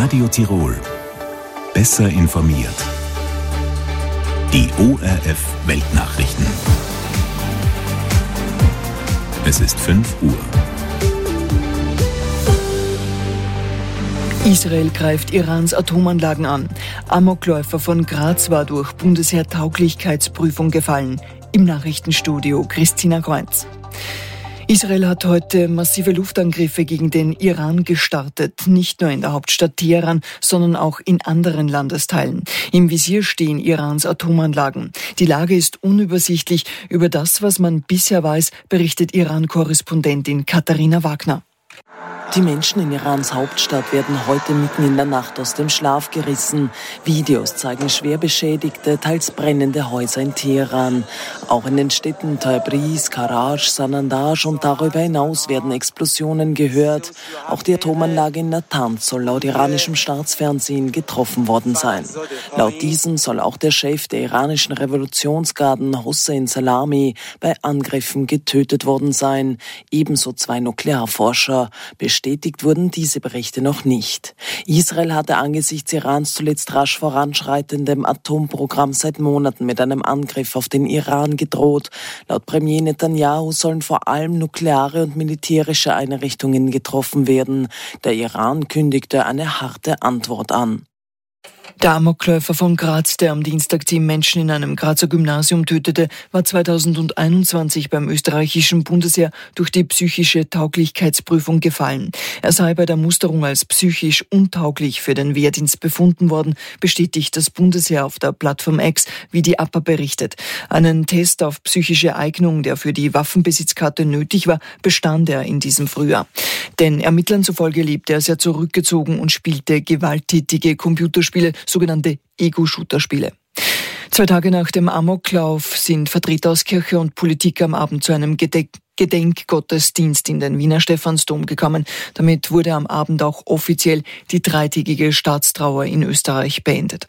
Radio Tirol. Besser informiert. Die ORF Weltnachrichten. Es ist 5 Uhr. Israel greift Irans Atomanlagen an. Amokläufer von Graz war durch Bundesheer-Tauglichkeitsprüfung gefallen. Im Nachrichtenstudio Christina Kreuz. Israel hat heute massive Luftangriffe gegen den Iran gestartet. Nicht nur in der Hauptstadt Teheran, sondern auch in anderen Landesteilen. Im Visier stehen Irans Atomanlagen. Die Lage ist unübersichtlich. Über das, was man bisher weiß, berichtet Iran-Korrespondentin Katharina Wagner. Die Menschen in Irans Hauptstadt werden heute mitten in der Nacht aus dem Schlaf gerissen. Videos zeigen schwer beschädigte, teils brennende Häuser in Teheran. Auch in den Städten Tabriz, Karaj, Sanandaj und darüber hinaus werden Explosionen gehört. Auch die Atomanlage in Natanz soll laut iranischem Staatsfernsehen getroffen worden sein. Laut diesem soll auch der Chef der iranischen Revolutionsgarden, Hossein Salami, bei Angriffen getötet worden sein. Ebenso 2 Nuklearforscher. Bestätigt wurden diese Berichte noch nicht. Israel hatte angesichts Irans zuletzt rasch voranschreitendem Atomprogramm seit Monaten mit einem Angriff auf den Iran gedroht. Laut Premier Netanyahu sollen vor allem nukleare und militärische Einrichtungen getroffen werden. Der Iran kündigte eine harte Antwort an. Der Amokläufer von Graz, der am Dienstag 10 Menschen in einem Grazer Gymnasium tötete, war 2021 beim österreichischen Bundesheer durch die psychische Tauglichkeitsprüfung gefallen. Er sei bei der Musterung als psychisch untauglich für den Wehrdienst befunden worden, bestätigt das Bundesheer auf der Plattform X, wie die APA berichtet. Einen Test auf psychische Eignung, der für die Waffenbesitzkarte nötig war, bestand er in diesem Frühjahr. Den Ermittlern zufolge lebte er sehr zurückgezogen und spielte gewalttätige Computerspiele, sogenannte Ego-Shooter-Spiele. 2 Tage nach dem Amoklauf sind Vertreter aus Kirche und Politik am Abend zu einem Gedenkgottesdienst in den Wiener Stephansdom gekommen. Damit wurde am Abend auch offiziell die 3-tägige Staatstrauer in Österreich beendet.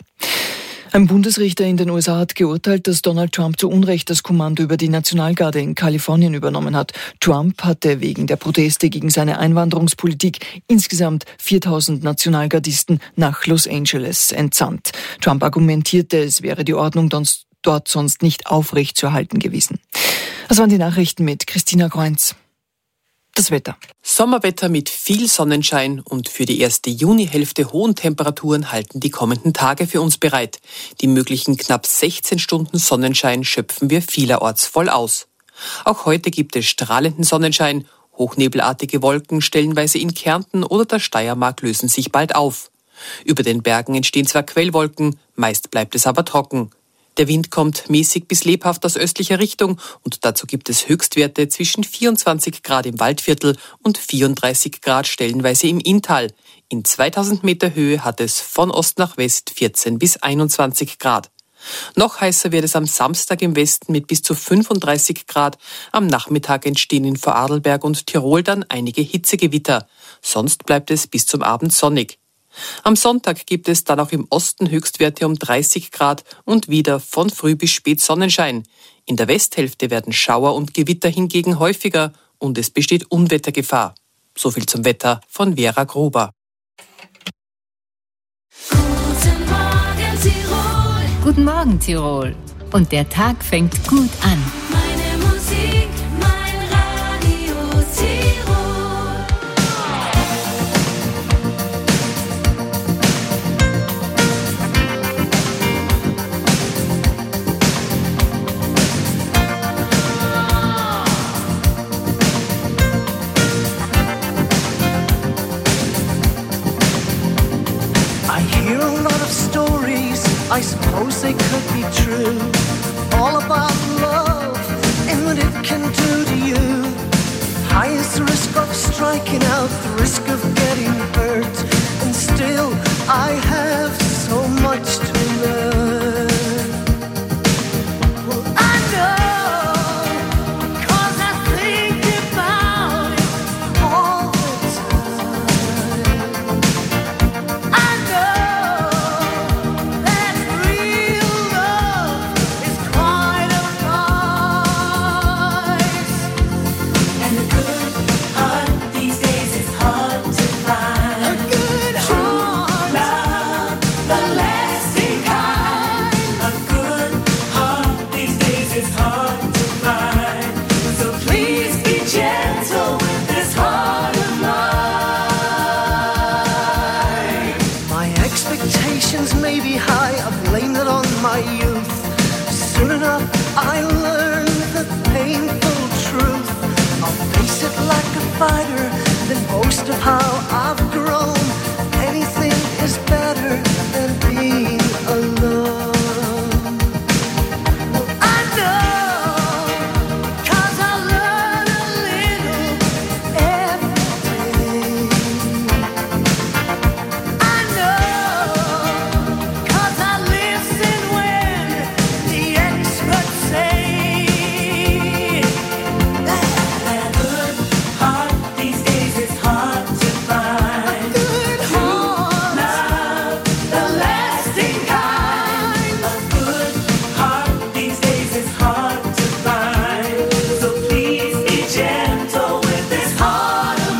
Ein Bundesrichter in den USA hat geurteilt, dass Donald Trump zu Unrecht das Kommando über die Nationalgarde in Kalifornien übernommen hat. Trump hatte wegen der Proteste gegen seine Einwanderungspolitik insgesamt 4.000 Nationalgardisten nach Los Angeles entsandt. Trump argumentierte, es wäre die Ordnung dort sonst nicht aufrecht zu erhalten gewesen. Das waren die Nachrichten mit Christina Kreuz. Das Wetter. Sommerwetter mit viel Sonnenschein und für die erste Junihälfte hohen Temperaturen halten die kommenden Tage für uns bereit. Die möglichen knapp 16 Stunden Sonnenschein schöpfen wir vielerorts voll aus. Auch heute gibt es strahlenden Sonnenschein. Hochnebelartige Wolken stellenweise in Kärnten oder der Steiermark lösen sich bald auf. Über den Bergen entstehen zwar Quellwolken, meist bleibt es aber trocken. Der Wind kommt mäßig bis lebhaft aus östlicher Richtung und dazu gibt es Höchstwerte zwischen 24 Grad im Waldviertel und 34 Grad stellenweise im Inntal. In 2000 Meter Höhe hat es von Ost nach West 14 bis 21 Grad. Noch heißer wird es am Samstag im Westen mit bis zu 35 Grad. Am Nachmittag entstehen in Vorarlberg und Tirol dann einige Hitzegewitter. Sonst bleibt es bis zum Abend sonnig. Am Sonntag gibt es dann auch im Osten Höchstwerte um 30 Grad und wieder von früh bis spät Sonnenschein. In der Westhälfte werden Schauer und Gewitter hingegen häufiger und es besteht Unwettergefahr. So viel zum Wetter von Vera Gruber. Guten Morgen Tirol. Guten Morgen Tirol. Und der Tag fängt gut an. Meine Musik, mein Radio Tirol. I suppose they could be true, all about love and what it can do to you. High is the risk of striking out, the risk of getting hurt, and still I have so much to learn. Well, I know, because I think about it all the time. I know that real love is quite a price, And a good heart these days is hard to find. a good heart. Soon enough I learned the painful truth. I'll face it like a fighter, then boast of how I've grown. Anything is better than being alone. I know, 'cause I learn a little every day. I know, 'cause I listen when the experts say that a good heart these days is hard to find. A good heart, love, the lasting kind. A good heart these days is hard to find. So please be gentle with this heart of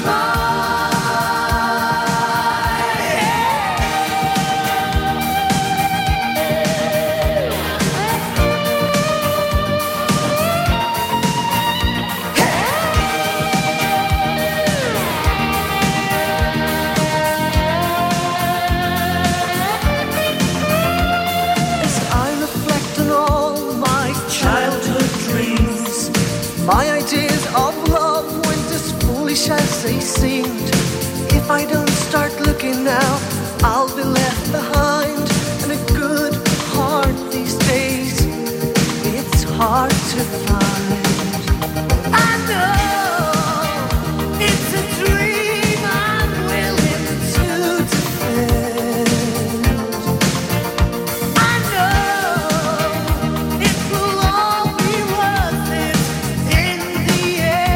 As I reflect on all my childhood dreams, my ideas of love weren't as foolish as they seemed. If I don't start looking now, I'll be left behind. And a good heart these days, it's hard to find. I know it's a dream I'm willing to defend. I know it will all be worth it in the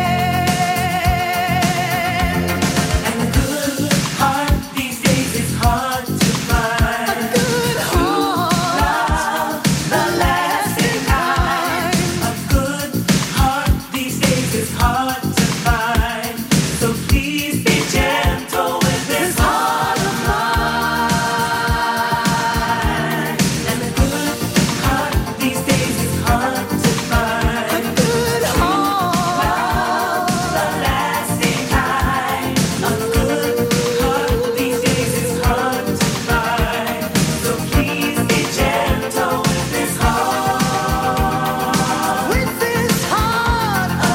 end. And a good heart these days is hard to find. A good heart, the lasting kind. A good heart these days is hard to find. So please be gentle with this heart of mine. And a good heart these days is hard to find. A good heart, the lasting kind. A good heart these days is hard to find. So please be gentle with this heart. With this heart of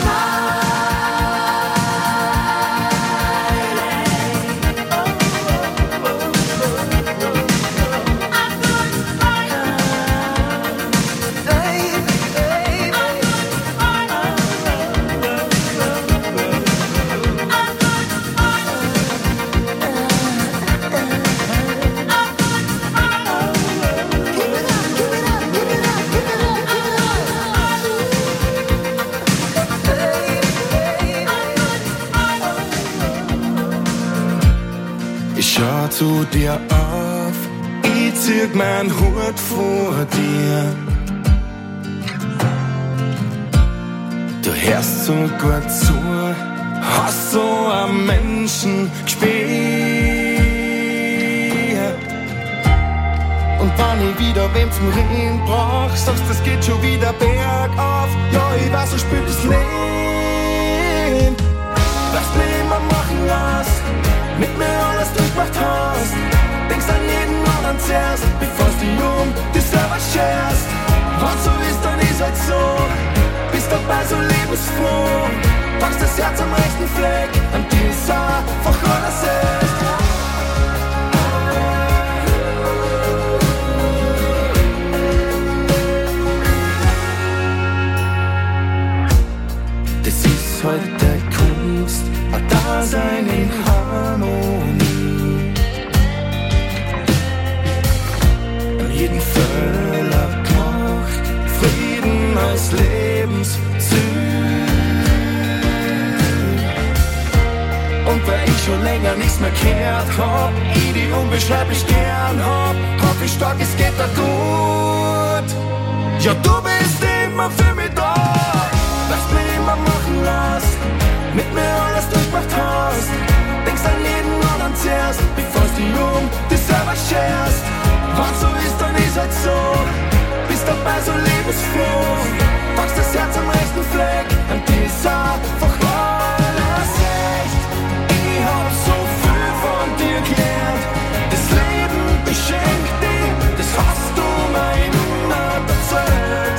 Ich schau zu dir auf, ich zieh mein Hut vor dir. Du hörst so gut zu, hast so am Menschen gespielt. Und wenn ich wieder wem zum Reden brauch, sagst es geht schon wieder bergauf. Ja, ich weiß, so spielt das Leben. Was du immer machen lässt, mit mir alles durchgemacht hast. Denkst an jeden anderen zuerst, bevor du dich selber scherst. Was so ist, dann ist halt so. Bist dabei so lebensfroh. Packst das Herz am rechten Fleck, an dir ist einfach alles echt. Das ist halt der Kunst, ein Dasein in Harmonie. An jeden Fehler gemacht, Frieden als Lebensziel. Und weil ich schon länger nichts mehr gehört hab, ich die unbeschreiblich gern hab, hoff ich stark, es geht dir gut. Ja, du bist immer für mich da, was mir immer machen lässt, mit mir alles durchgemacht hast. Denkst an jeden anderen zuerst, bevor du dich selber scherst. Was so ist, dann ist halt so. Bist dabei so lebensfroh. Packst das Herz am rechten Fleck, an dir ist einfach alles echt. Ich hab so viel von dir gelernt. Das Leben beschenkt dich, das hast du mir immer erzählt.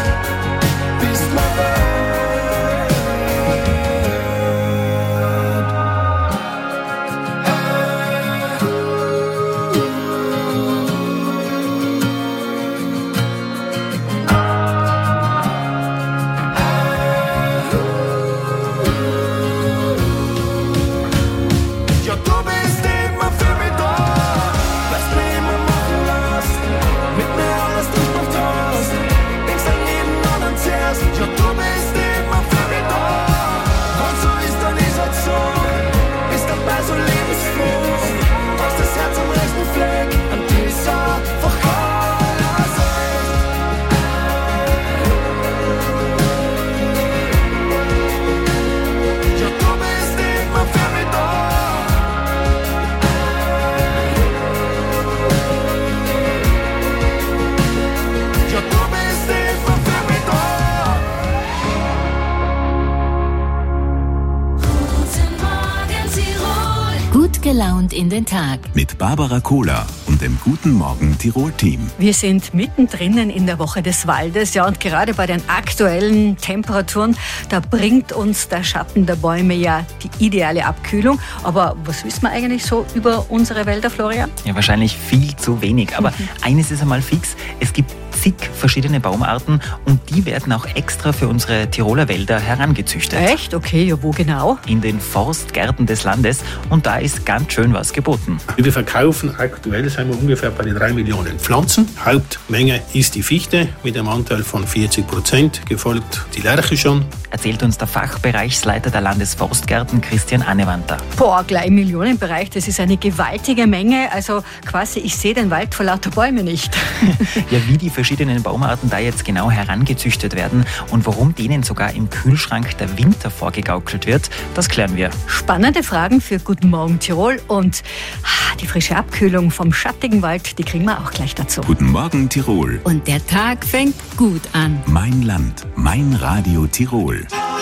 gelaunt in den Tag. Mit Barbara Kohler und dem Guten Morgen Tirol-Team. Wir sind mittendrin in der Woche des Waldes, ja, und gerade bei den aktuellen Temperaturen, da bringt uns der Schatten der Bäume ja die ideale Abkühlung. Aber was wissen wir eigentlich so über unsere Wälder, Florian? Ja, wahrscheinlich viel zu wenig. Aber eines ist einmal fix, es gibt zig verschiedene Baumarten und die werden auch extra für unsere Tiroler Wälder herangezüchtet. Echt? Okay, ja, wo genau? In den Forstgärten des Landes und da ist ganz schön was geboten. Wir verkaufen aktuell, sind wir ungefähr bei den 3 Millionen Pflanzen. Hauptmenge ist die Fichte mit einem Anteil von 40%, gefolgt die Lärche schon. Erzählt uns der Fachbereichsleiter der Landesforstgärten Christian Annewanter. Boah, gleich im Millionenbereich, das ist eine gewaltige Menge. Also quasi, ich sehe den Wald vor lauter Bäume nicht. Ja, wie die verschiedenen Baumarten da jetzt genau herangezüchtet werden und warum denen sogar im Kühlschrank der Winter vorgegaukelt wird, das klären wir. Spannende Fragen für Guten Morgen Tirol und die frische Abkühlung vom schattigen Wald, die kriegen wir auch gleich dazu. Guten Morgen Tirol. Und der Tag fängt gut an. Mein Land, mein Radio Tirol.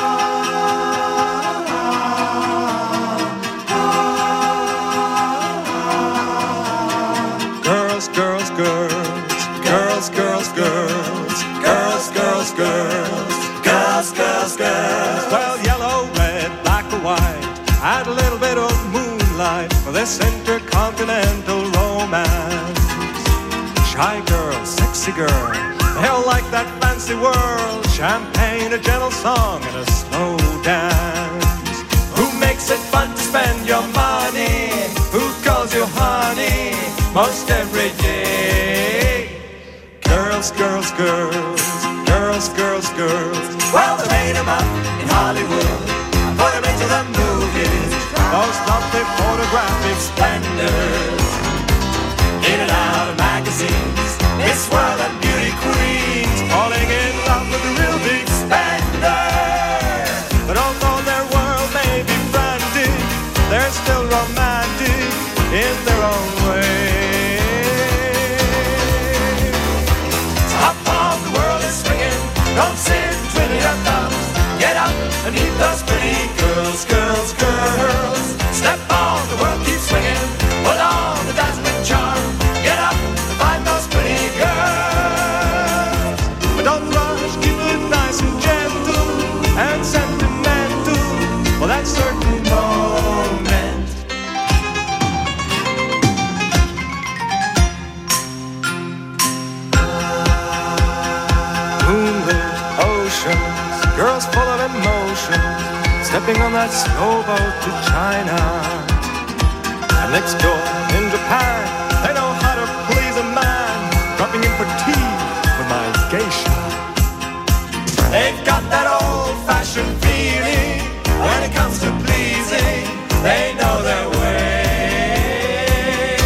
Girls, girls, girls. Girls, girls, girls. Girls, girls, girls. Girls, girls, girls. Well, yellow, red, black or white. Add a little bit of moonlight for this intercontinental romance. Shy girl, sexy girl. They all like that fancy world. Champagne, a gentle song, and a slow dance. Who makes it fun to spend your money? Who calls you honey most every day? Girls, girls, girls. Girls, girls, girls. Well, they made them up in Hollywood. Put them into the movies. Those lovely photographic splendors. In and out of magazines. Miss World and beauty queens. Falling in love with the real big spender. But although their world may be frantic, they're still romantic in their own way. So hop on, the world is swinging. Don't sit twiddling your thumbs. Get up and meet those pretty girls, girls, girls. Step on, the world keeps swinging. Put on the dazzling charm. Get up and find those pretty girls. But don't rush, keep it nice and gentle and sentimental for that certain moment. Moonlit oceans, girls full of emotion, stepping on that slow boat to China. And next door in Japan, they know how to please a man, dropping in for tea with my geisha. They've got that old-fashioned feeling when it comes to pleasing. They know their way.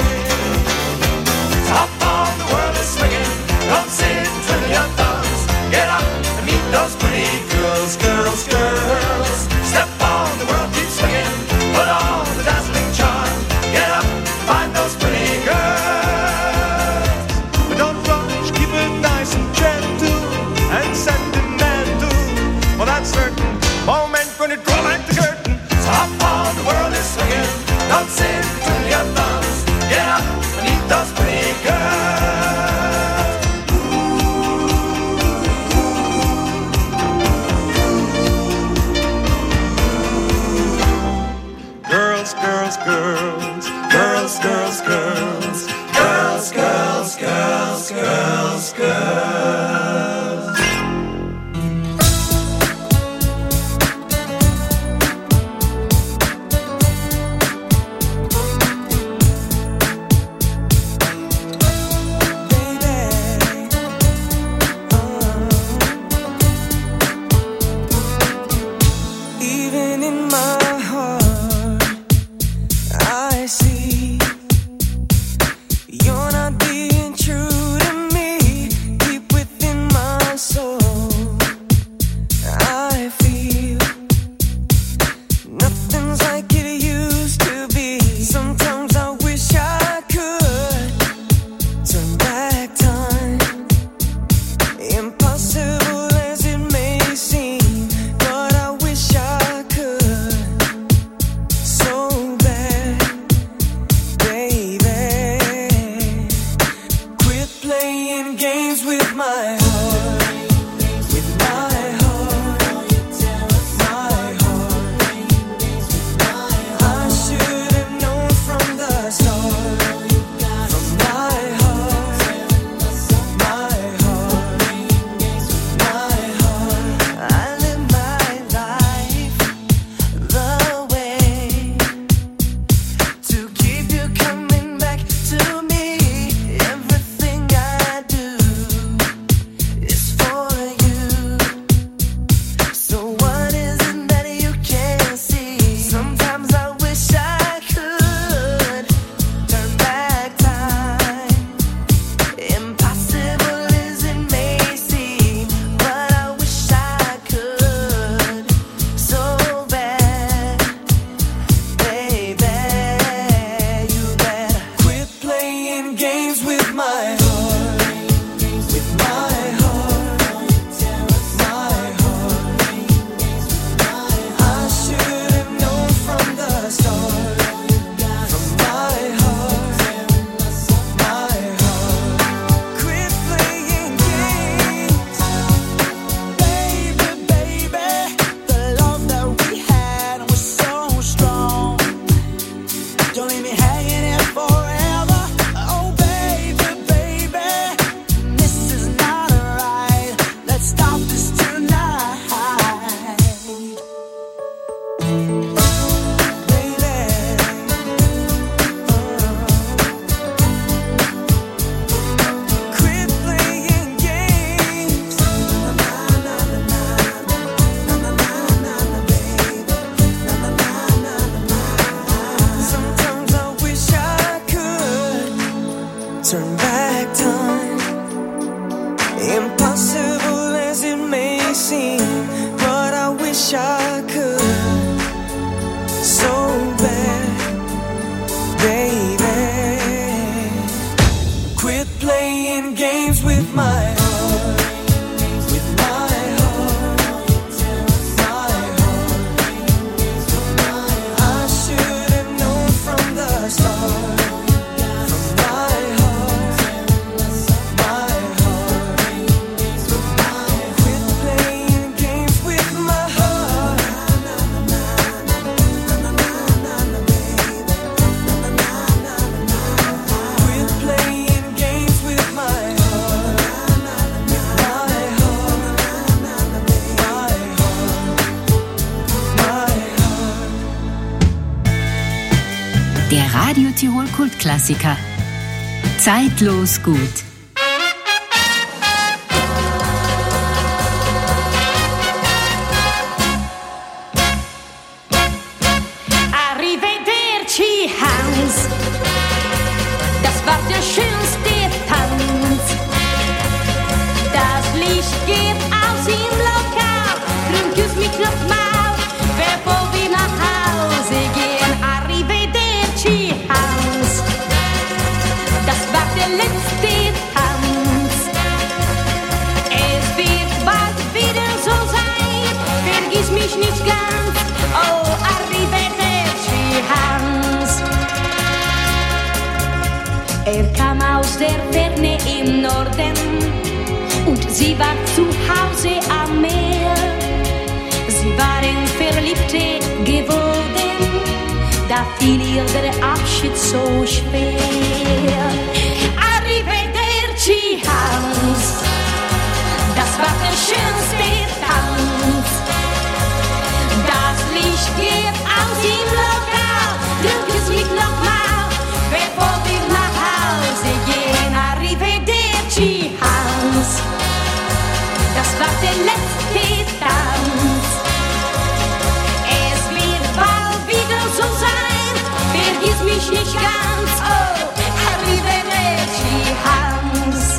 Top on, the world is swinging. Don't sit twiddling your thumbs. Get up and meet those pretty girls, girls, girls. Step on, the world keeps swinging. Put on the dazzling charm. Get up, find those pretty girls. But don't rush, keep it nice and gentle and sentimental for that certain moment when you draw back the curtain. So hop on, the world is swinging. Don't sit twiddling your thumbs. Get up and meet those pretty girls. Girls, girls, girls. Girls, girls, girls. Girls, girls, girls, girls, girls. Radio Tirol Kultklassiker. Zeitlos gut. Arrivederci, Hans. Das war der schönste Tanz. Das Licht geht aus im Lokal. Drum küss mich nochmal, bevor wir nach Hause gehen. Arrivederci, Hans. Das war der letzte Tanz. Es wird bald wieder so sein. Vergiss mich nicht ganz. Oh, arrivederci, Hans. Er kam aus der Ferne im Norden und sie war zu Hause am Meer. Sie waren Verliebte geworden, da fiel ihr der Abschied so schwer. Arrivederci, Hans, das war der schönste Tanz. Das Licht geht aus im Lokal, drück es mich nochmal, bevor wir nach Hause gehen. Arrivederci, Hans, das war der letzte Tanz. Es wird bald wieder so sein, vergiss mich nicht ganz. Oh, arrivederci, Hans.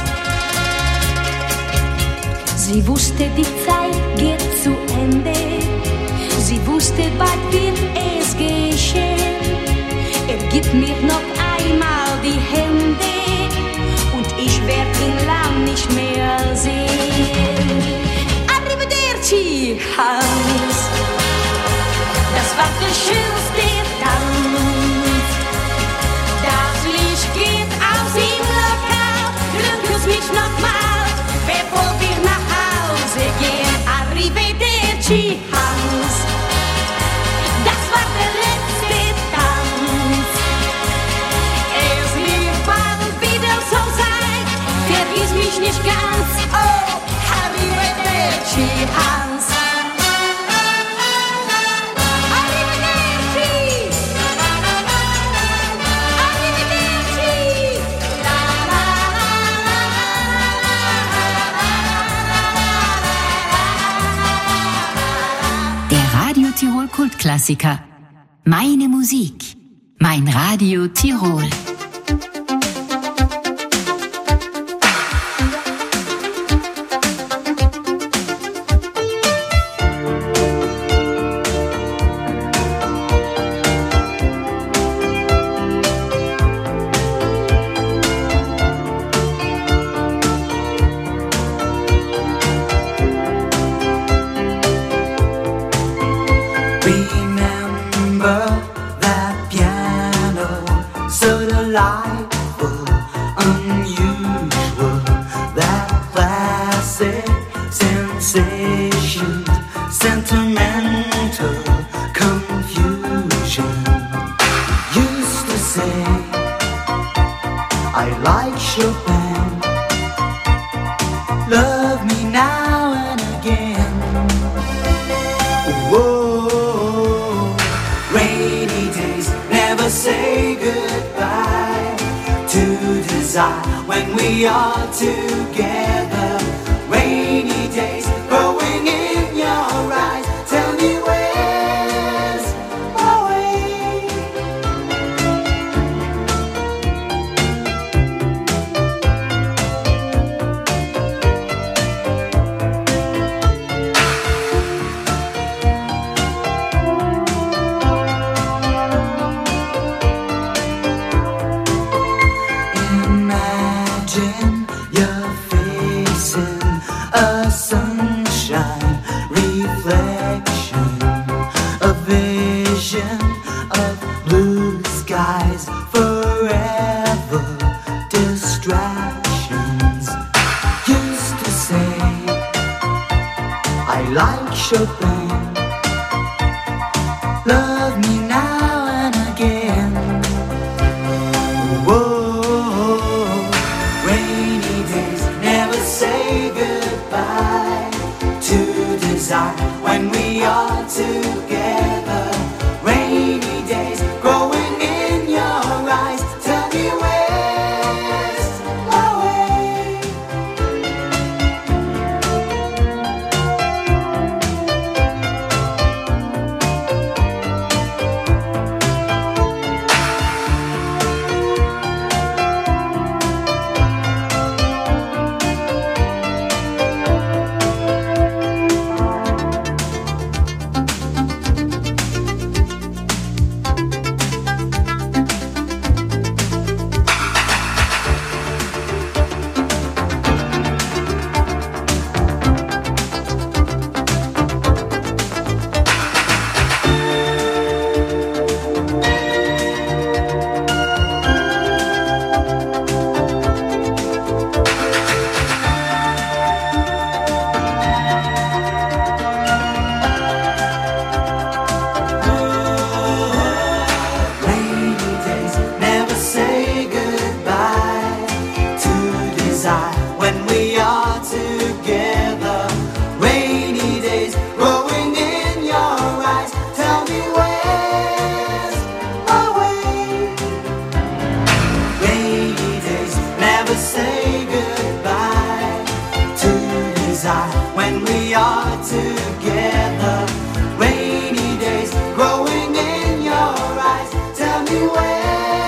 Sie wusste, die Zeit geht zu Ende. Sie wusste, bald wird es geschehen. Er gibt mir noch einmal die Hände und ich werd ihn lang nicht mehr sehen. Arrivederci, Hans. Das war der schönste Tanz. Das Licht geht aus im Lokal. Glück es mich nochmal, bevor wir nach Hause gehen. Arrivederci, Hans. Das war der letzte Tanz. Es wird bald wieder so sein. Vergiss mich nicht ganz. Oh, arrivederci, Hans. Arrivederci. Arrivederci. La, la, Der Radio Tirol Kultklassiker. Meine Musik. Mein Radio Tirol. Remember that piano, so delightful, unusual, that classic sensation, sentimental confusion. Used to say, I like Chopin, love me now and again. Whoa, rainy days never say goodbye to desire when we are together. Rainy days growing in your eyes. Tell me where's my way? Imagine you're facing a sunshine reflection, a vision of blue skies, forever distractions. Used to say, I like Chopin, love me now and again. Whoa, rainy days never say goodbye to desire when we are together. Rainy days growing in your together. Rainy days growing in your eyes. Tell me where.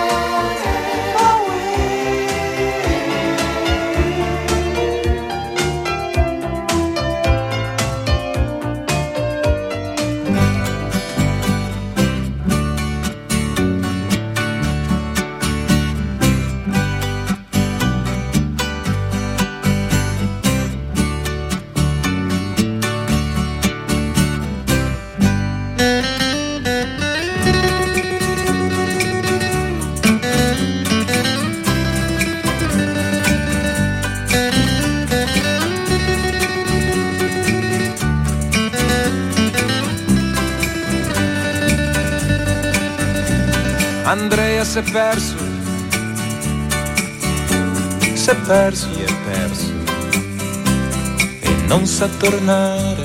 Andrea si è perso, si è perso e non sa tornare.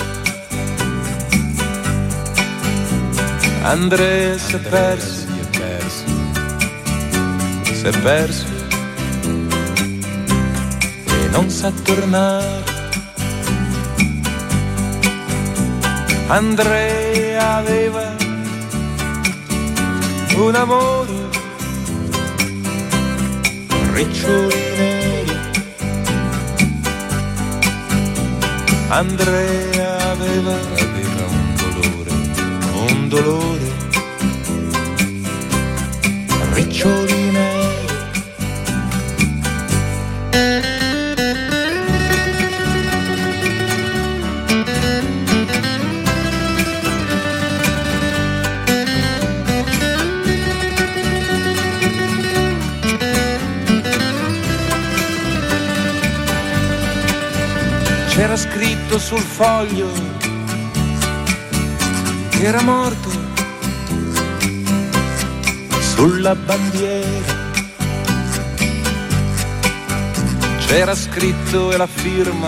Andrea si è perso e non sa tornare. Andrea aveva un amore, riccioli neri. Andrea aveva un dolore, riccioli neri. C'era scritto sul foglio che era morto sulla bandiera. C'era scritto e la firma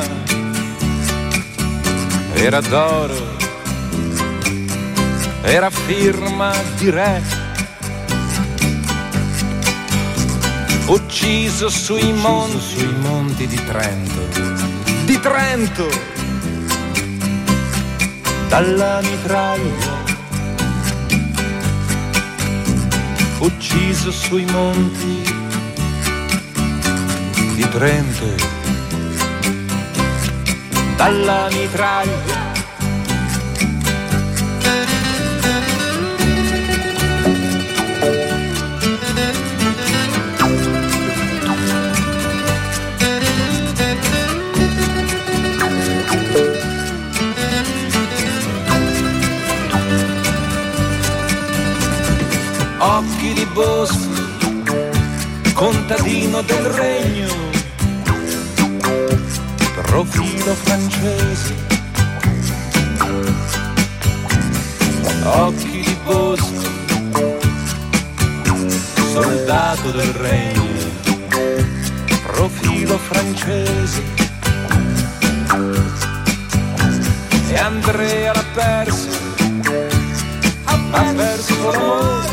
era d'oro, era firma di re. Ucciso sui monti di Trento, dalla mitraglia, ucciso sui monti di Trento, dalla mitraglia. Occhi di bosco, contadino del regno, profilo francese. Occhi di bosco, soldato del regno, profilo francese. E Andrea l'ha perso l'amore,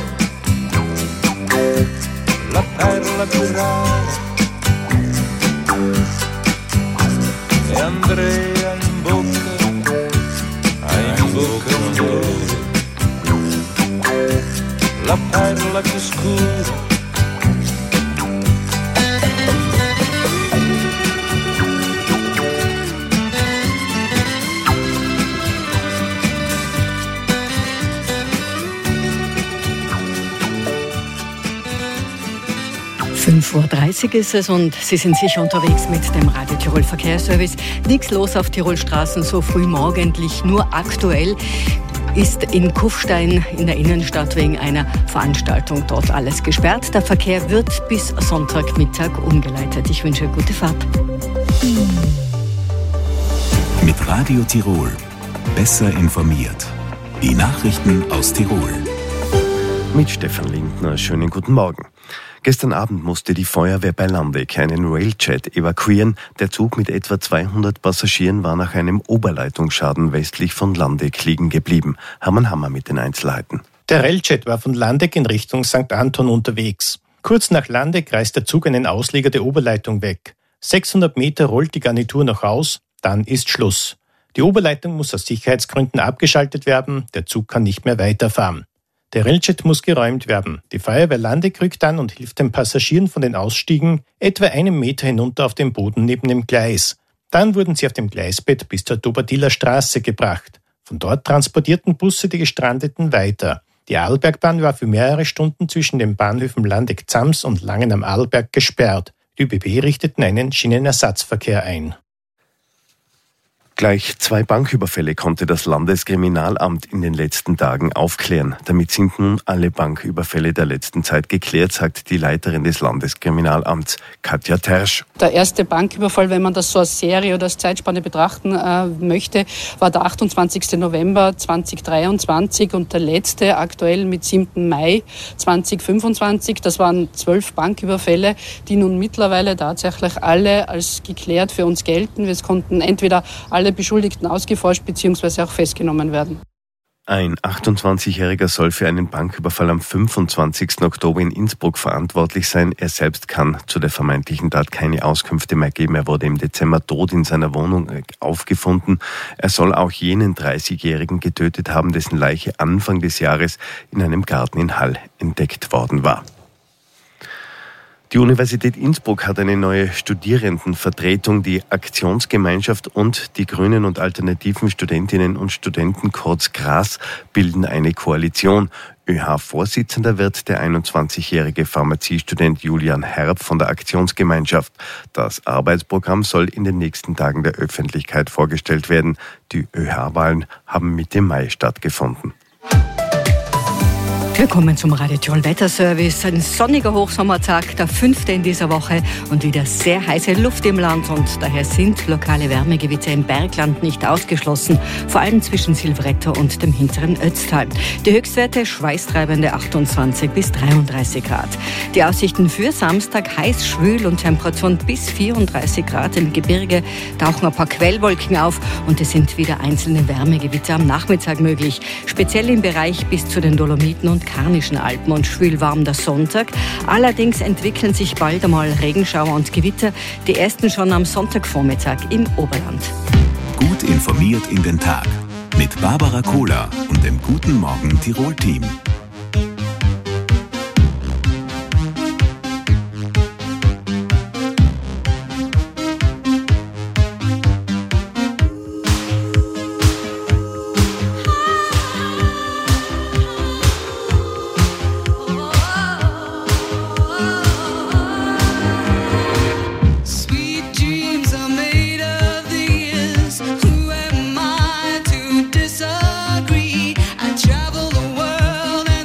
la perla più rara. E Andrea in bocca un dolore, la perla più scura. Vor 30 ist es und Sie sind sicher unterwegs mit dem Radio Tirol Verkehrsservice. Nichts los auf Tirolstraßen so früh morgendlich, nur aktuell ist in Kufstein in der Innenstadt wegen einer Veranstaltung dort alles gesperrt. Der Verkehr wird bis Sonntagmittag umgeleitet. Ich wünsche gute Fahrt. Mit Radio Tirol. Besser informiert. Die Nachrichten aus Tirol. Mit Stefan Lindner. Schönen guten Morgen. Gestern Abend musste die Feuerwehr bei Landeck einen Railjet evakuieren. Der Zug mit etwa 200 Passagieren war nach einem Oberleitungsschaden westlich von Landeck liegen geblieben. Hermann Hammer mit den Einzelheiten. Der Railjet war von Landeck in Richtung St. Anton unterwegs. Kurz nach Landeck reißt der Zug einen Ausleger der Oberleitung weg. 600 Meter rollt die Garnitur noch aus, dann ist Schluss. Die Oberleitung muss aus Sicherheitsgründen abgeschaltet werden, der Zug kann nicht mehr weiterfahren. Der Railjet muss geräumt werden. Die Feuerwehr Landeck rückt an und hilft den Passagieren von den Ausstiegen etwa 1 Meter hinunter auf den Boden neben dem Gleis. Dann wurden sie auf dem Gleisbett bis zur Dobadiller Straße gebracht. Von dort transportierten Busse die Gestrandeten weiter. Die Arlbergbahn war für mehrere Stunden zwischen den Bahnhöfen Landeck-Zams und Langen am Arlberg gesperrt. Die ÖBB richteten einen Schienenersatzverkehr ein. Gleich 2 Banküberfälle konnte das Landeskriminalamt in den letzten Tagen aufklären. Damit sind nun alle Banküberfälle der letzten Zeit geklärt, sagt die Leiterin des Landeskriminalamts, Katja Tersch. Der erste Banküberfall, wenn man das so als Serie oder als Zeitspanne betrachten möchte, war der 28. November 2023 und der letzte aktuell mit 7. Mai 2025. Das waren 12 Banküberfälle, die nun mittlerweile tatsächlich alle als geklärt für uns gelten. Wir konnten entweder alle Beschuldigten ausgeforscht bzw. auch festgenommen werden. Ein 28-Jähriger soll für einen Banküberfall am 25. Oktober in Innsbruck verantwortlich sein. Er selbst kann zu der vermeintlichen Tat keine Auskünfte mehr geben. Er wurde im Dezember tot in seiner Wohnung aufgefunden. Er soll auch jenen 30-Jährigen getötet haben, dessen Leiche Anfang des Jahres in einem Garten in Hall entdeckt worden war. Die Universität Innsbruck hat eine neue Studierendenvertretung. Die Aktionsgemeinschaft und die Grünen und alternativen Studentinnen und Studenten, kurz GRAS, bilden eine Koalition. ÖH-Vorsitzender wird der 21-jährige Pharmaziestudent Julian Herb von der Aktionsgemeinschaft. Das Arbeitsprogramm soll in den nächsten Tagen der Öffentlichkeit vorgestellt werden. Die ÖH-Wahlen haben Mitte Mai stattgefunden. Willkommen zum Radio Tirol Wetterservice. Ein sonniger Hochsommertag, der 5. in dieser Woche und wieder sehr heiße Luft im Land und daher sind lokale Wärmegewitter im Bergland nicht ausgeschlossen, vor allem zwischen Silvretta und dem hinteren Ötztal. Die Höchstwerte schweißtreibende 28 bis 33 Grad. Die Aussichten für Samstag heiß, schwül und Temperaturen bis 34 Grad. Im Gebirge tauchen ein paar Quellwolken auf und es sind wieder einzelne Wärmegewitter am Nachmittag möglich, speziell im Bereich bis zu den Dolomiten und Karnischen Alpen und schwülwarm der Sonntag. Allerdings entwickeln sich bald einmal Regenschauer und Gewitter, die ersten schon am Sonntagvormittag im Oberland. Gut informiert in den Tag mit Barbara Kohler und dem Guten Morgen Tirol-Team. Who am I to disagree? I travel the world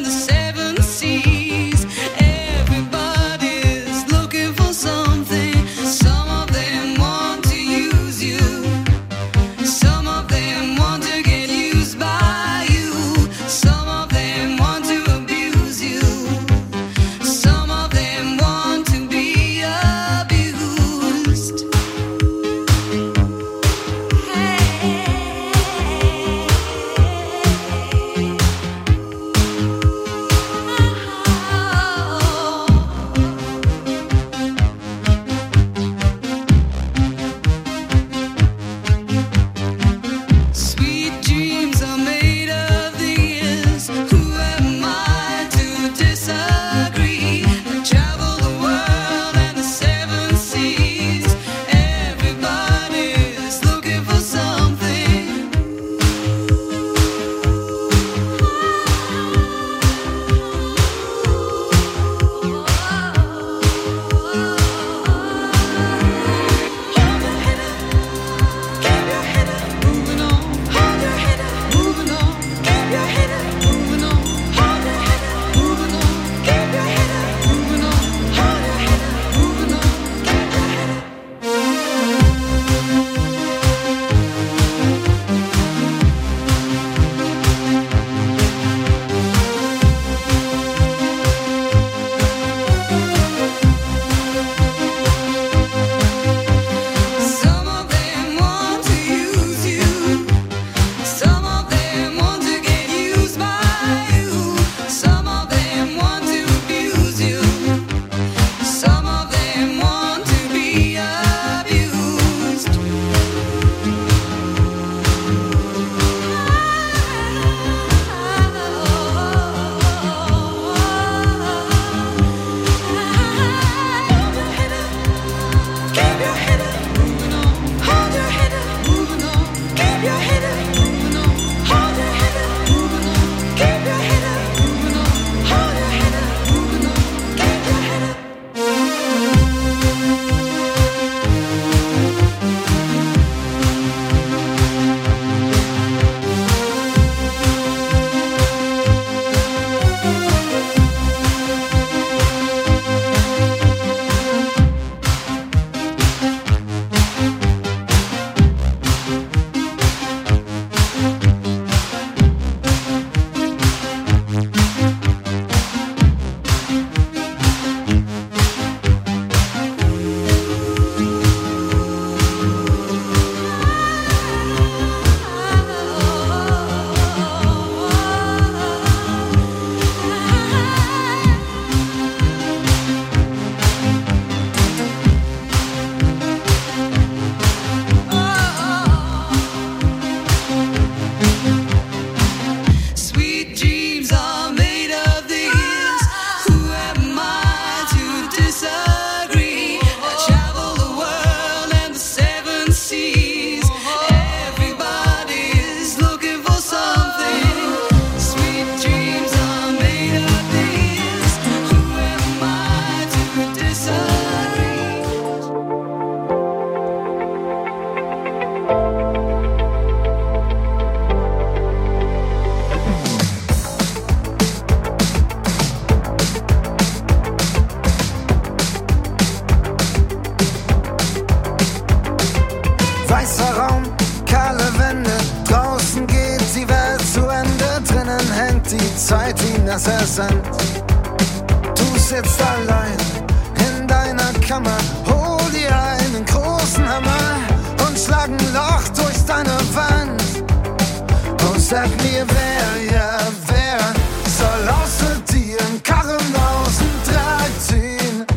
dass er sind. Du sitzt allein in deiner Kammer, hol dir einen großen Hammer und schlag ein Loch durch deine Wand. Und sag mir, wer soll außer dir einen Karren aus dem Draht ziehen?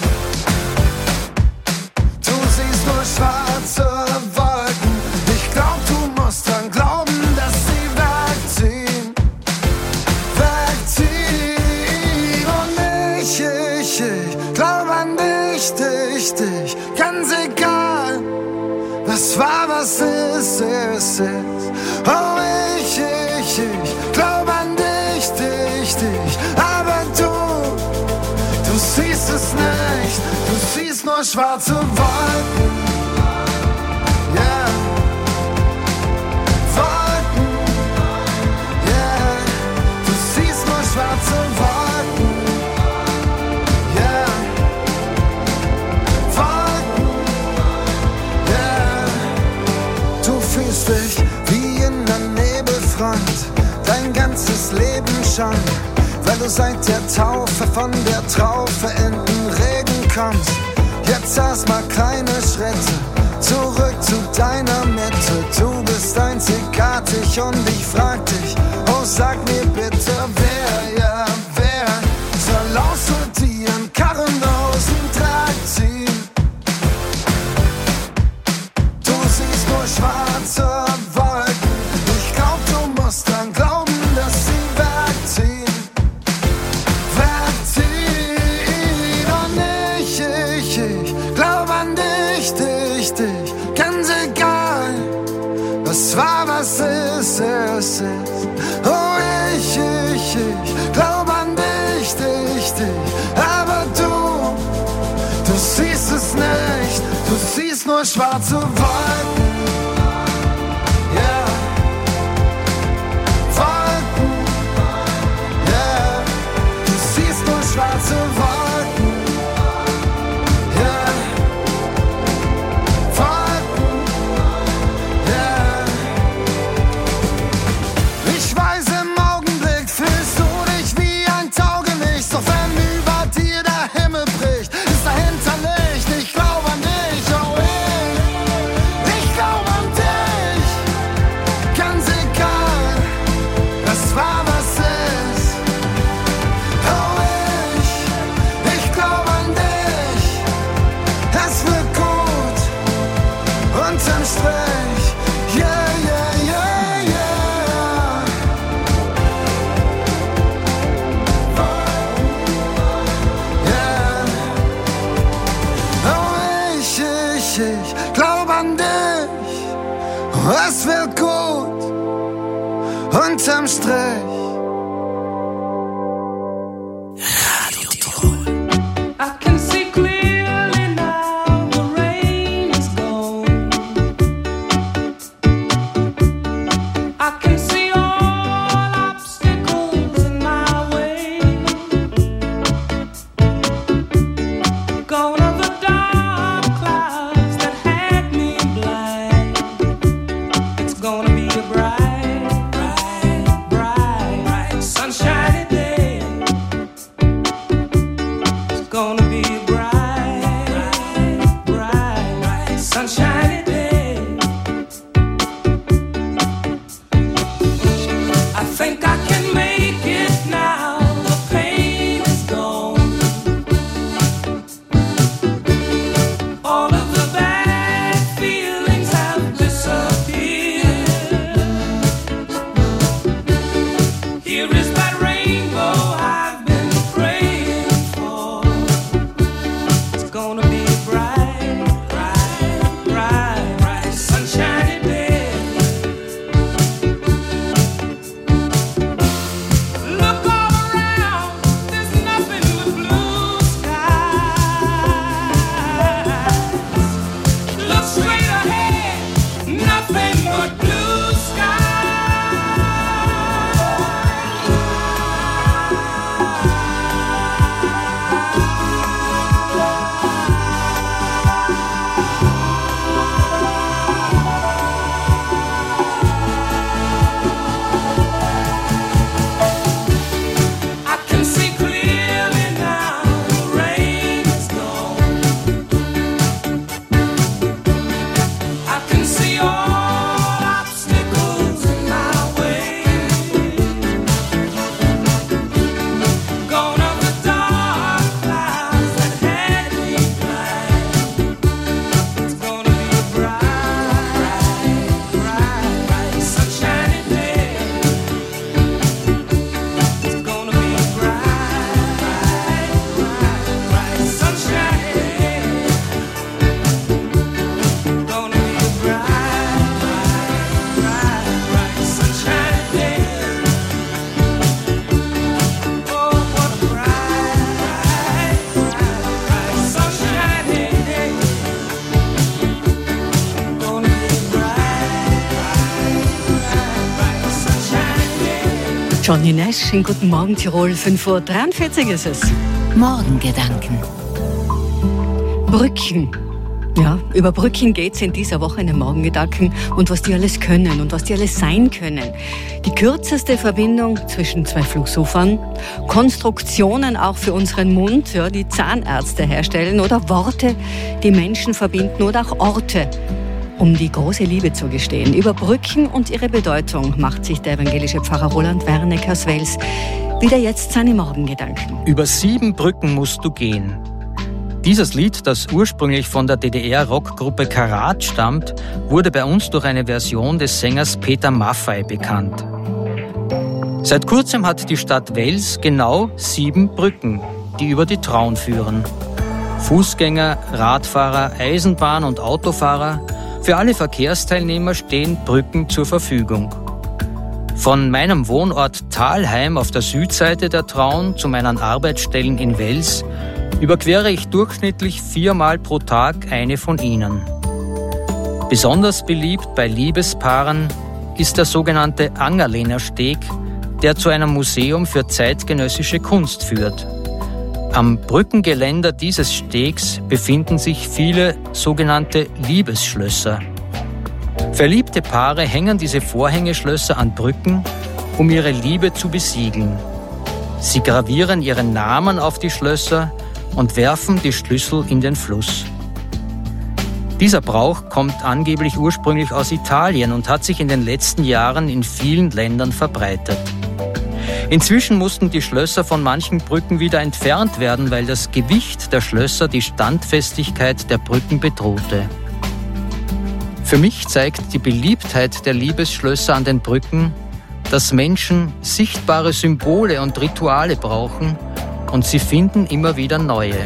Du siehst nur schwarze Wolken, ich glaub, du musst dran glauben, dass sie wegziehen. Und ich glaub an dich, ganz egal, was war, was ist. Oh, ich glaub an dich, aber du siehst es nicht, du siehst nur schwarze Wolken, yeah. Wolken, yeah. Du siehst nur schwarze Wolken, yeah. Wolken, yeah. Du fühlst dich wie in der Nebelfront, dein ganzes Leben schon, weil du seit der Taufe von der Traufe in den Regen kommst. Jetzt erstmal kleine Schritte zurück zu deiner Mitte. Du bist einzigartig und ich frag dich, oh sag mir bitte, wer soll außer dir einen Karren aus dem Draht ziehen? Du siehst nur schwarze Wolken, ich glaub, du musst dran glauben, dass sie wegziehen. Und ich glaub an dich, ganz egal, was war, was ist. Oh, ich glaub an dich, aber du siehst es nicht, du siehst nur schwarze Wolken, yeah. Wolken, yeah. Du siehst nur schwarze Wolken, yeah. Wolken, yeah. Ich weiß, im Augenblick fühlst du dich wie ein Taugenichts, doch wenn über dir der Himmel bricht, ist dahinter Licht. Ich glaub an dich, oh ich glaub an dich, ganz egal, was war, was ist. Oh ich glaub an dich, es wird gut, unterm Strich, yeah, yeah, yeah, yeah. Yeah. Oh, ich glaub an dich, es wird gut, unterm Strich. I can see clearly now the rain is gone. I can see all obstacles in my way. Gone are the dark clouds that had me blind. It's gonna be a bright, bright, bright Johnny Nash, in Guten Morgen Tirol, 5:43 Uhr ist es. Morgengedanken. Brücken. Ja, über Brücken geht es in dieser Woche in den Morgengedanken und was die alles können und was die alles sein können. Die kürzeste Verbindung zwischen zwei Flussufern, Konstruktionen auch für unseren Mund, ja, die Zahnärzte herstellen oder Worte, die Menschen verbinden oder auch Orte, um die große Liebe zu gestehen. Über Brücken und ihre Bedeutung macht sich der evangelische Pfarrer Roland Werneck aus Wels wieder jetzt seine Morgengedanken. Über 7 Brücken musst du gehen. Dieses Lied, das ursprünglich von der DDR-Rockgruppe Karat stammt, wurde bei uns durch eine Version des Sängers Peter Maffay bekannt. Seit kurzem hat die Stadt Wels genau 7 Brücken, die über die Traun führen. Fußgänger, Radfahrer, Eisenbahn- und Autofahrer, für alle Verkehrsteilnehmer stehen Brücken zur Verfügung. Von meinem Wohnort Thalheim auf der Südseite der Traun zu meinen Arbeitsstellen in Wels überquere ich durchschnittlich 4-mal pro Tag eine von ihnen. Besonders beliebt bei Liebespaaren ist der sogenannte Angerlehner Steg, der zu einem Museum für zeitgenössische Kunst führt. Am Brückengeländer dieses Stegs befinden sich viele sogenannte Liebesschlösser. Verliebte Paare hängen diese Vorhängeschlösser an Brücken, um ihre Liebe zu besiegeln. Sie gravieren ihren Namen auf die Schlösser und werfen die Schlüssel in den Fluss. Dieser Brauch kommt angeblich ursprünglich aus Italien und hat sich in den letzten Jahren in vielen Ländern verbreitet. Inzwischen mussten die Schlösser von manchen Brücken wieder entfernt werden, weil das Gewicht der Schlösser die Standfestigkeit der Brücken bedrohte. Für mich zeigt die Beliebtheit der Liebesschlösser an den Brücken, dass Menschen sichtbare Symbole und Rituale brauchen und sie finden immer wieder neue.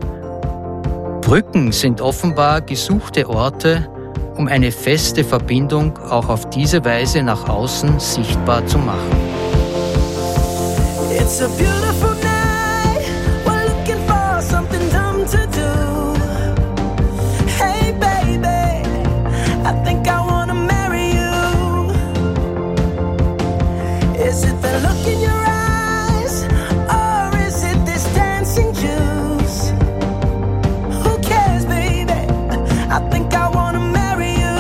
Brücken sind offenbar gesuchte Orte, um eine feste Verbindung auch auf diese Weise nach außen sichtbar zu machen. It's a beautiful night. We're looking for something dumb to do. Hey baby, I think I wanna marry you. Is it the look in your eyes, or is it this dancing juice? Who cares, baby? I think I wanna marry you.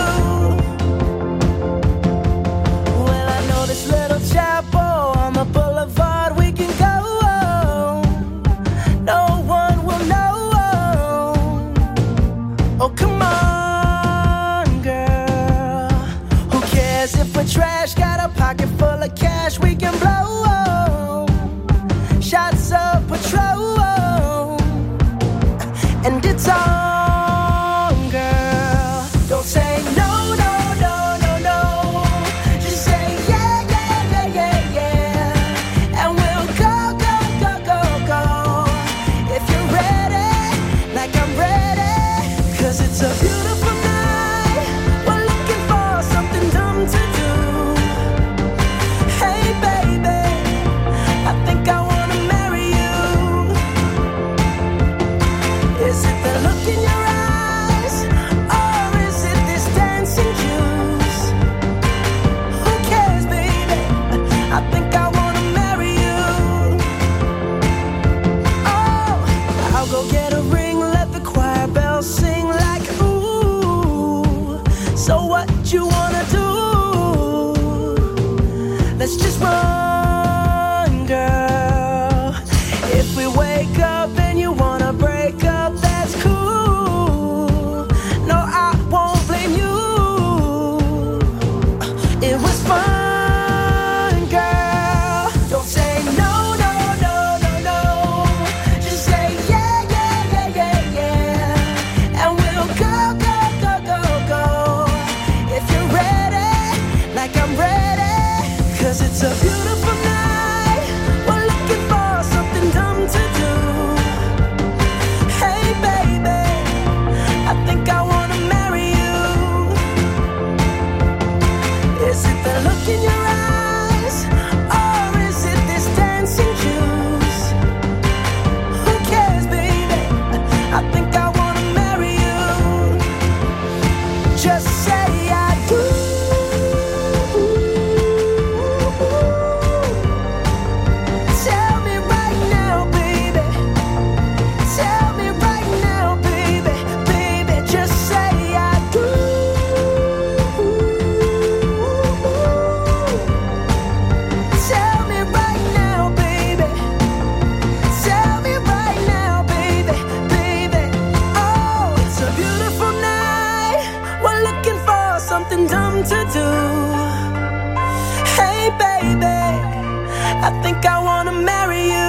Well, I know this little chapel on the boulevard. Oh, come on, girl. Who cares if we're trash? Got a pocket full of cash we can blow. Shots of Patrol. And it's on, girl. Don't say no, no, no, no, no. Just say yeah, yeah, yeah, yeah, yeah. And we'll go, go, go, go, go. If you're ready, like I'm ready. 'Cause it's a beautiful night. We're looking for something dumb to do. Hey baby, I think I wanna marry you. Is it the look in your eyes, or is it this dancing juice? Who cares, baby? I think I wanna marry you. Oh, I'll go get a ring, let the choir bells sing like ooh. So what you wanna do? Let's just run, girl. If we wake up and you wanna break up, that's cool. No, I won't blame you. It was fun, girl. Don't say no, no, no, no, no. Just say yeah, yeah, yeah, yeah, yeah. And we'll go, go, go, go, go. If you're ready, like I'm ready. 'Cause it's a beautiful night. We're looking for something dumb to do. Hey baby, I think I wanna marry you. Is it the look in your eyes, or is it this dancing juice? Who cares, baby? I think I wanna marry you. Just say I do. baby, I think I wanna marry you.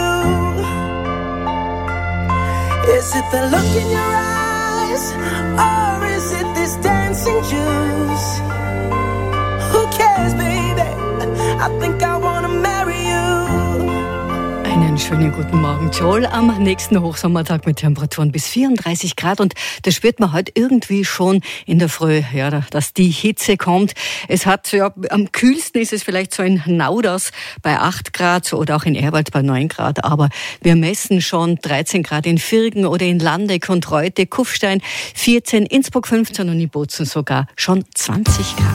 Is it the look in your eyes, or is it this dancing juice? Who cares, baby, I think I wanna marry you. Einen schönen guten Morgen, Joel, am nächsten Hochsommertag mit Temperaturen bis 34 Grad. Und das spürt man heute irgendwie schon in der Früh, ja, dass die Hitze kommt. Es hat, ja, am kühlsten ist es vielleicht so in Nauders bei 8 Grad oder auch in Erwald bei 9 Grad. Aber wir messen schon 13 Grad in Virgen oder in Landeck und Reute, Kufstein 14, Innsbruck 15 und in Bozen sogar schon 20 Grad.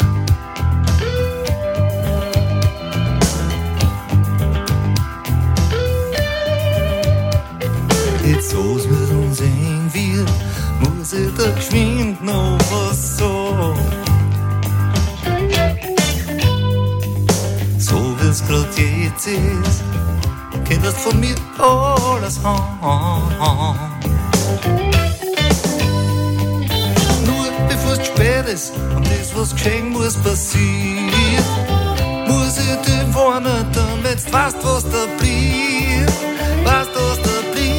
Jetzt, wo's mit uns eng wird, muss ich da geschwind noch was sagen. So wie's grad jetzt ist, könntest von mir alles haben. Nur bevor's zu spät ist und das, was geschehen muss, passiert, muss ich dich warnen, damit du weißt, was da blieb, weißt, was da blieb.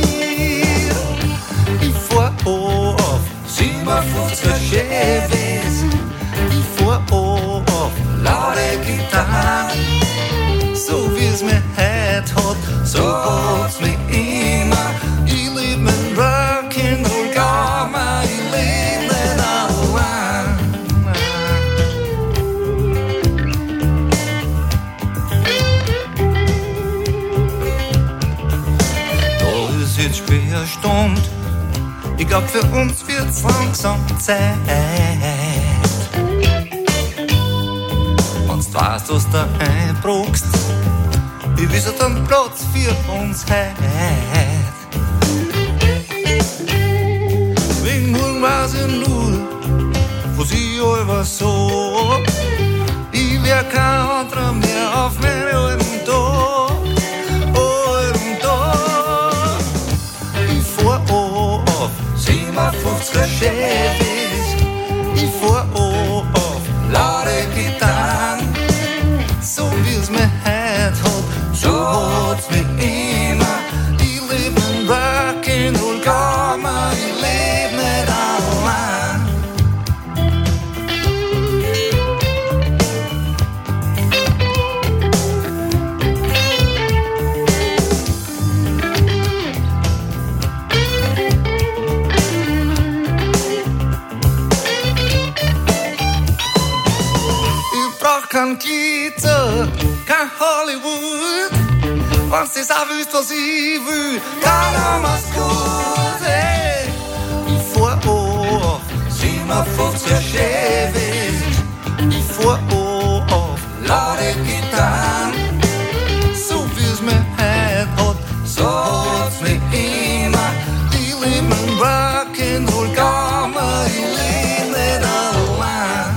Auf 57er Chevys, ich fuhr auf laute Gitarren. So wie's mir heut hat, so hat's mich immer. Ich lieb mein Rock'n'Roll Gamma, ich lieb nicht allein. Da ist jetzt Sperrstund, ich glaub, für uns wird's langsam Zeit. Wenn's du weißt, was du einbrauchst, ich wisse dann Platz für uns heut. Wegen morgen weiß ich nur, was ich allweil sag. Ich wär kein anderer mehr auf meinen alten Tag. Alten Tag. Ich fahr auf 57er Chevys, ich fahr auf laute Gitarren. So wie's mir heut hat, so hat's mich immer. Ich leb mein Rock'n'Roll Gamma, ich leb nicht allein. Kein Glitter, kein Hollywood. Wenn's das auch willst, was ich will, dann mach's gut, hey. Ich fahr auf 57er Chevys, ich fahr auf laute Gitarren. So wie's mir heut hat, so hat's mich immer. Ich lieb mein Rock'n'Roll Gamma, ich leb nicht allein.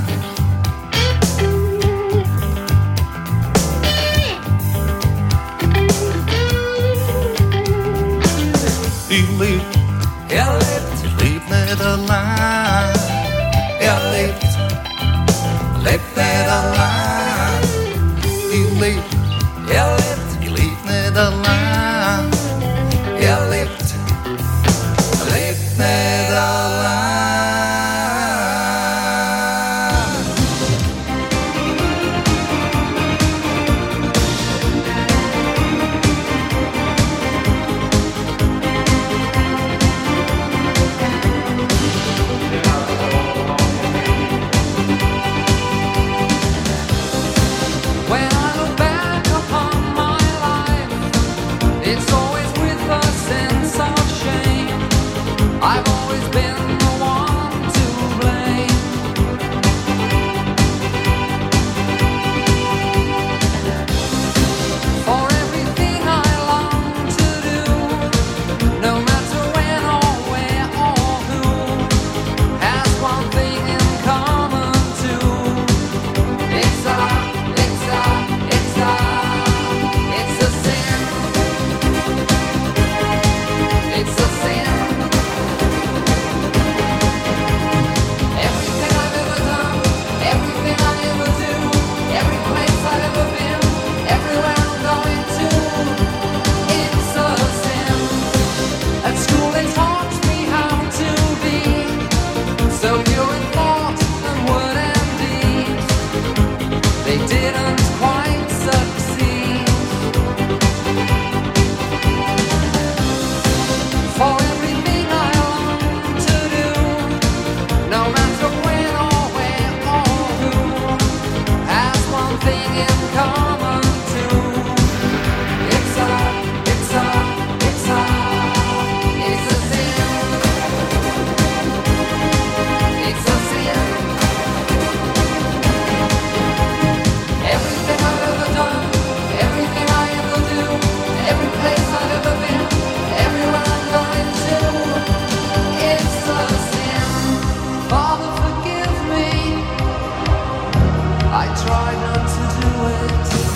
Ich lieb, ich leb nicht allein. Er lebt nicht allein. common too. It's a sin. It's a sin. Everything I've ever done, everything I ever do, every place I've ever been, everywhere I'm going to, it's a sin. Father, forgive me. I tried not to do it.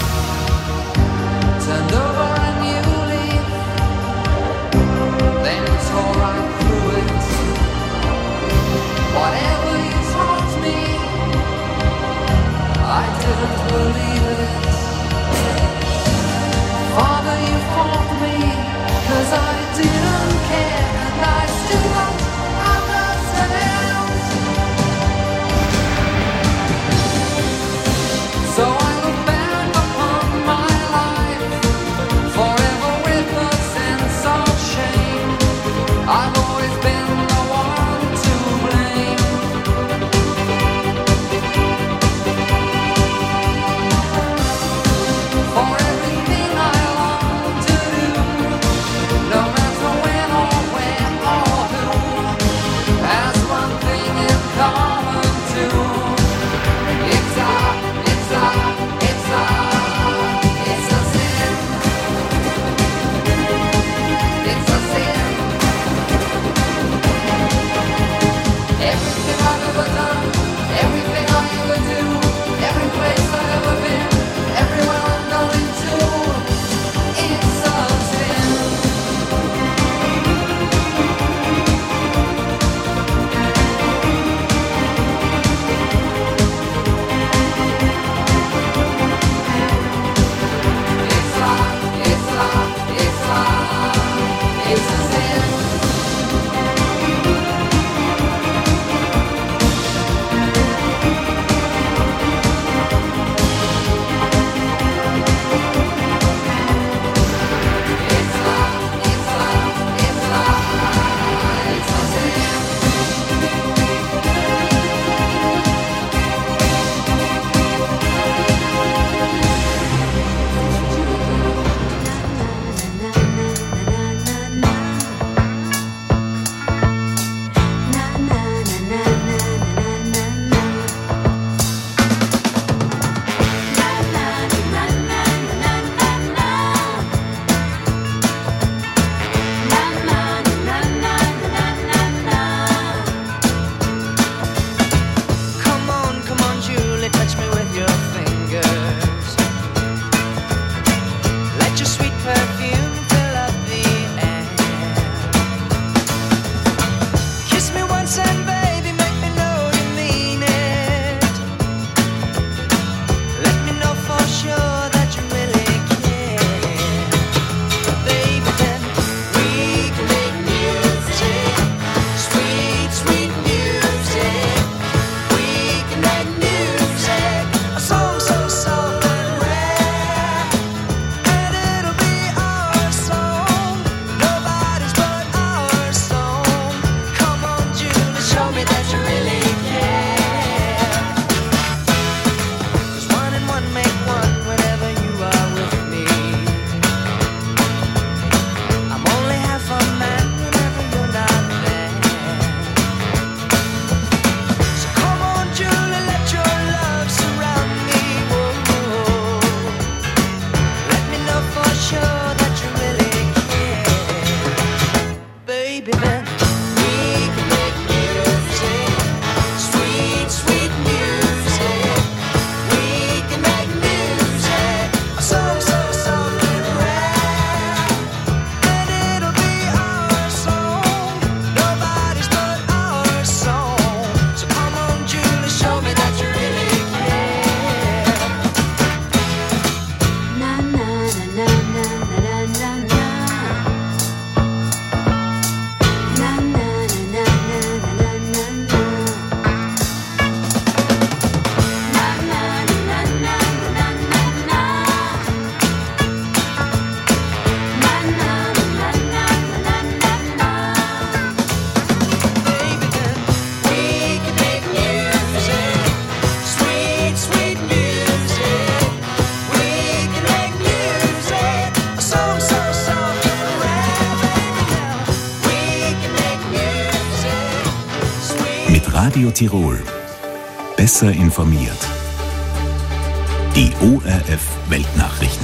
Radio Tirol. Besser informiert. Die ORF Weltnachrichten.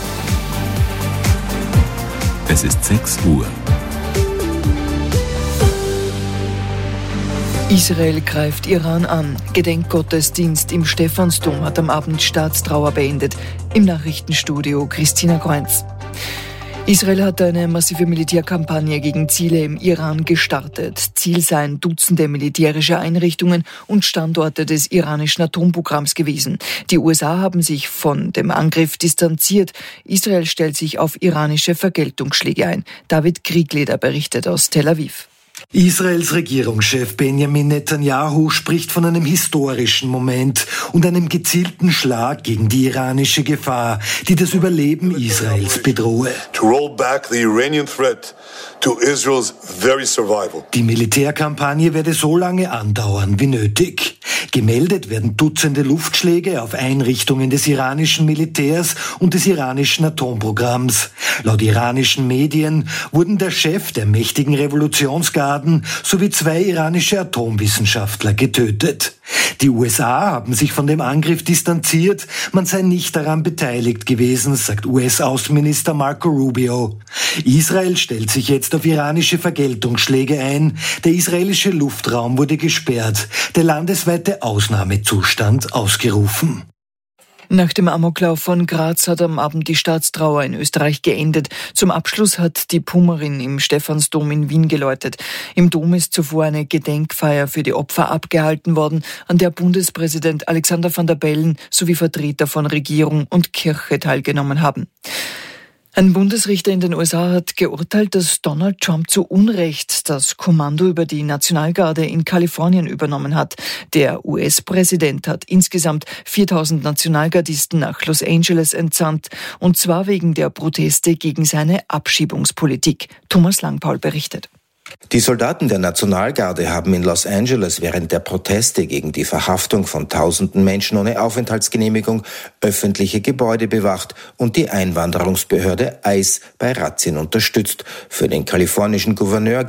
Es ist 6 Uhr. Israel greift Iran an. Gedenkgottesdienst im Stephansdom hat am Abend Staatstrauer beendet. Im Nachrichtenstudio Christina Kreunz. Israel hat eine massive Militärkampagne gegen Ziele im Iran gestartet. Ziel seien Dutzende militärische Einrichtungen und Standorte des iranischen Atomprogramms gewesen. Die USA haben sich von dem Angriff distanziert. Israel stellt sich auf iranische Vergeltungsschläge ein. David Kriegleder berichtet aus Tel Aviv. Israels Regierungschef Benjamin Netanyahu spricht von einem historischen Moment und einem gezielten Schlag gegen die iranische Gefahr, die das Überleben Israels bedrohe. To roll back the Iranian threat to Israel's very survival. Die Militärkampagne werde so lange andauern wie nötig. Gemeldet werden Dutzende Luftschläge auf Einrichtungen des iranischen Militärs und des iranischen Atomprogramms. Laut iranischen Medien wurden der Chef der mächtigen Revolutionsgarden sowie 2 iranische Atomwissenschaftler getötet. Die USA haben sich von dem Angriff distanziert, man sei nicht daran beteiligt gewesen, sagt US-Außenminister Marco Rubio. Israel stellt sich jetzt auf iranische Vergeltungsschläge ein. Der israelische Luftraum wurde gesperrt, der landesweite Ausnahmezustand ausgerufen. Nach dem Amoklauf von Graz hat am Abend die Staatstrauer in Österreich geendet. Zum Abschluss hat die Pummerin im Stephansdom in Wien geläutet. Im Dom ist zuvor eine Gedenkfeier für die Opfer abgehalten worden, an der Bundespräsident Alexander Van der Bellen sowie Vertreter von Regierung und Kirche teilgenommen haben. Ein Bundesrichter in den USA hat geurteilt, dass Donald Trump zu Unrecht das Kommando über die Nationalgarde in Kalifornien übernommen hat. Der US-Präsident hat insgesamt 4.000 Nationalgardisten nach Los Angeles entsandt, und zwar wegen der Proteste gegen seine Abschiebungspolitik. Thomas Langpaul berichtet. Die Soldaten der Nationalgarde haben in Los Angeles während der Proteste gegen die Verhaftung von Tausenden Menschen ohne Aufenthaltsgenehmigung öffentliche Gebäude bewacht und die Einwanderungsbehörde ICE bei Razzien unterstützt. Für den kalifornischen Gouverneur